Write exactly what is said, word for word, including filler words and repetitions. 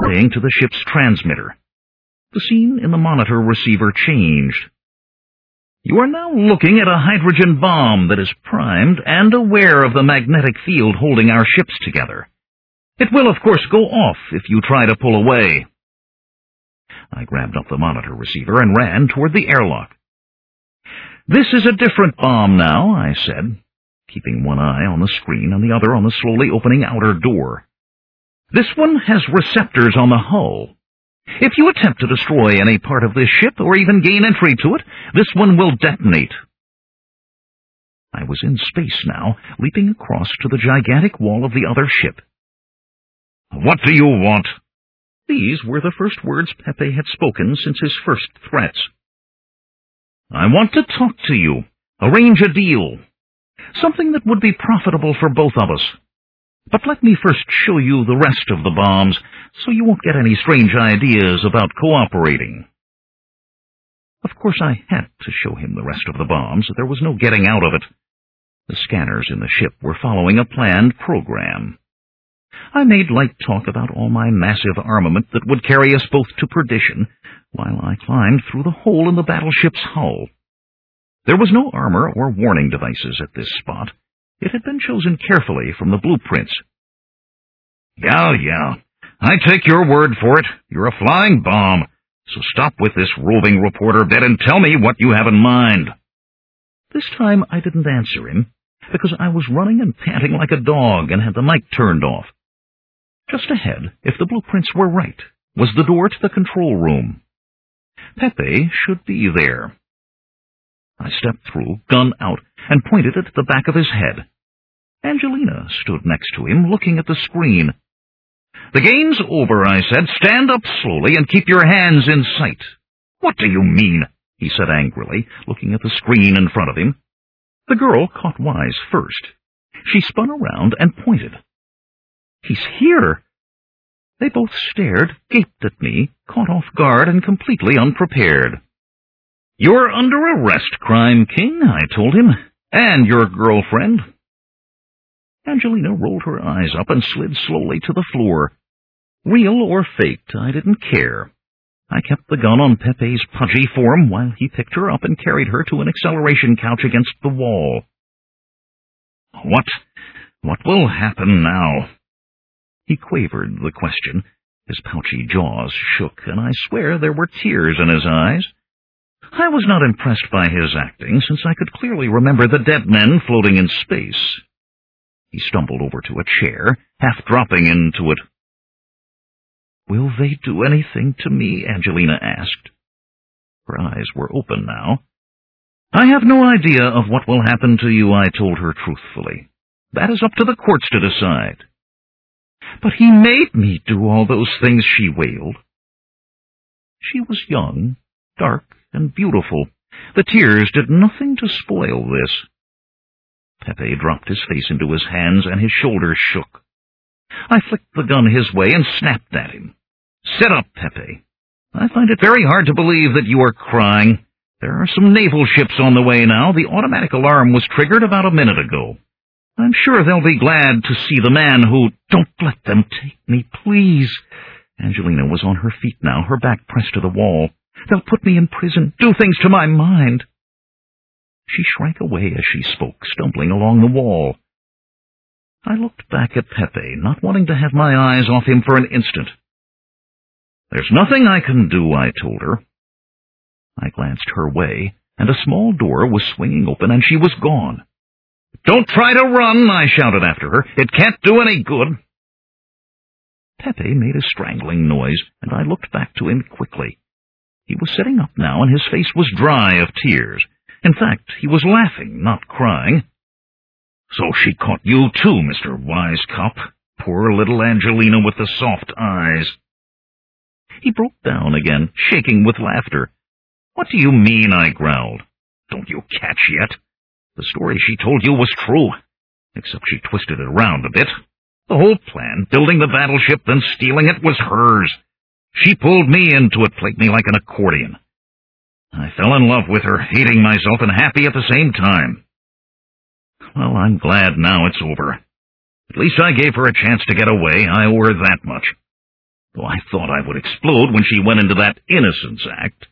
playing to the ship's transmitter. The scene in the monitor receiver changed. You are now looking at a hydrogen bomb that is primed and aware of the magnetic field holding our ships together. It will, of course, go off if you try to pull away. I grabbed up the monitor receiver and ran toward the airlock. This is a different bomb now, I said, keeping one eye on the screen and the other on the slowly opening outer door. This one has receptors on the hull. If you attempt to destroy any part of this ship or even gain entry to it, this one will detonate. I was in space now, leaping across to the gigantic wall of the other ship. What do you want? These were the first words Pepe had spoken since his first threats. I want to talk to you, arrange a deal, something that would be profitable for both of us. But let me first show you the rest of the bombs, so you won't get any strange ideas about cooperating. Of course, I had to show him the rest of the bombs. There was no getting out of it. The scanners in the ship were following a planned program. I made light talk about all my massive armament that would carry us both to perdition, while I climbed through the hole in the battleship's hull. There was no armor or warning devices at this spot. It had been chosen carefully from the blueprints. Yeah, yeah. I take your word for it. You're a flying bomb. So stop with this roving reporter bit and tell me what you have in mind. This time I didn't answer him, because I was running and panting like a dog and had the mic turned off. Just ahead, if the blueprints were right, was the door to the control room. Pepe should be there. I stepped through, gun out, and pointed it at the back of his head. Angelina stood next to him, looking at the screen. The game's over, I said. Stand up slowly and keep your hands in sight. What do you mean? He said angrily, looking at the screen in front of him. The girl caught wise first. She spun around and pointed. He's here. They both stared, gaped at me, caught off guard and completely unprepared. You're under arrest, Crime King, I told him, and your girlfriend. Angelina rolled her eyes up and slid slowly to the floor. Real or faked, I didn't care. I kept the gun on Pepe's pudgy form while he picked her up and carried her to an acceleration couch against the wall. What, what will happen now? He quavered the question. His pouchy jaws shook, and I swear there were tears in his eyes. I was not impressed by his acting, since I could clearly remember the dead men floating in space. He stumbled over to a chair, half dropping into it. Will they do anything to me? Angelina asked. Her eyes were open now. I have no idea of what will happen to you, I told her truthfully. That is up to the courts to decide. But he made me do all those things, she wailed. She was young, dark, and beautiful. The tears did nothing to spoil this. Pepe dropped his face into his hands, and his shoulders shook. I flicked the gun his way and snapped at him. Sit up, Pepe. I find it very hard to believe that you are crying. There are some naval ships on the way now. The automatic alarm was triggered about a minute ago. I'm sure they'll be glad to see the man who— Don't let them take me, please. Angelina was on her feet now, her back pressed to the wall. They'll put me in prison, do things to my mind. She shrank away as she spoke, stumbling along the wall. I looked back at Pepe, not wanting to have my eyes off him for an instant. There's nothing I can do, I told her. I glanced her way, and a small door was swinging open, and she was gone. Don't try to run, I shouted after her. It can't do any good. Pepe made a strangling noise, and I looked back to him quickly. He was sitting up now, and his face was dry of tears. In fact, he was laughing, not crying. So she caught you too, Mister Wise Cop. Poor little Angelina with the soft eyes. He broke down again, shaking with laughter. What do you mean, I growled. Don't you catch yet? The story she told you was true, except she twisted it around a bit. The whole plan, building the battleship, then stealing it, was hers. She pulled me into it, played me like an accordion. I fell in love with her, hating myself and happy at the same time. Well, I'm glad now it's over. At least I gave her a chance to get away. I owe her that much. though I thought I would explode when she went into that innocence act.